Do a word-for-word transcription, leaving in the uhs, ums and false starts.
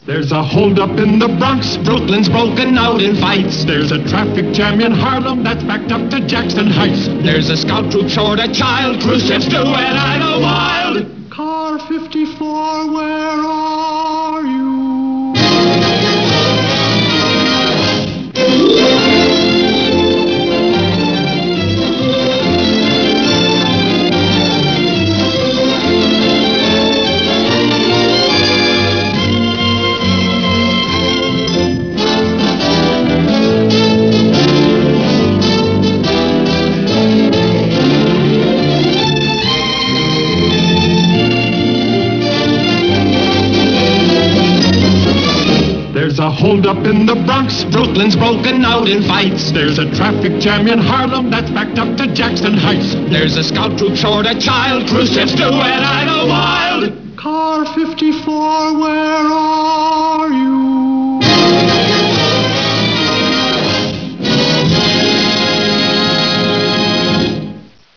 There's a holdup in the Bronx, Brooklyn's broken out in fights. There's a traffic jam in Harlem that's backed up to Jackson Heights. There's a scout troop short a child, cruise ships do and I know wild. Car fifty-four, where are you? There's a holdup in the Bronx, Brooklyn's broken out in fights. There's a traffic jam in Harlem that's backed up to Jackson Heights. There's a scout troop short a child, cruise ships do and I know wild. Car fifty-four, where are